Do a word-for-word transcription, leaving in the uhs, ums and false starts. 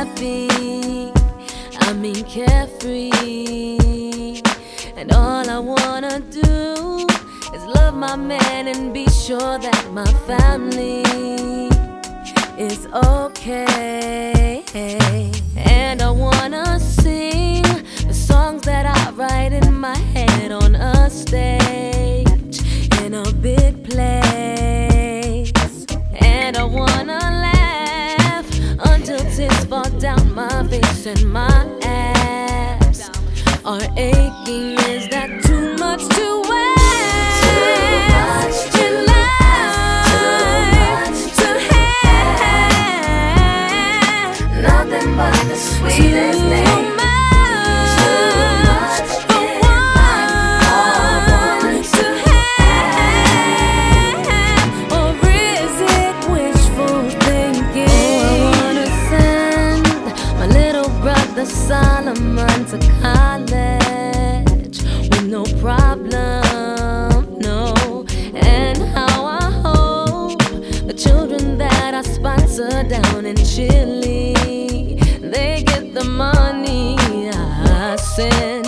happy, I mean carefree. And all I wanna do is love my man and be sure that my family is okay. And I wanna sing the songs that I write in my head on a stage in a big place. And I wanna laugh until tears fall down my face and my abs are aching. Is that too much to ask? But the sweetest too thing. much, Too much for in one life to have, or is it wishful thinking? Oh, I wanna send my little brother Solomon to college with no problem, no. And how I hope the children that I sponsor down in Chile, they get the money I send.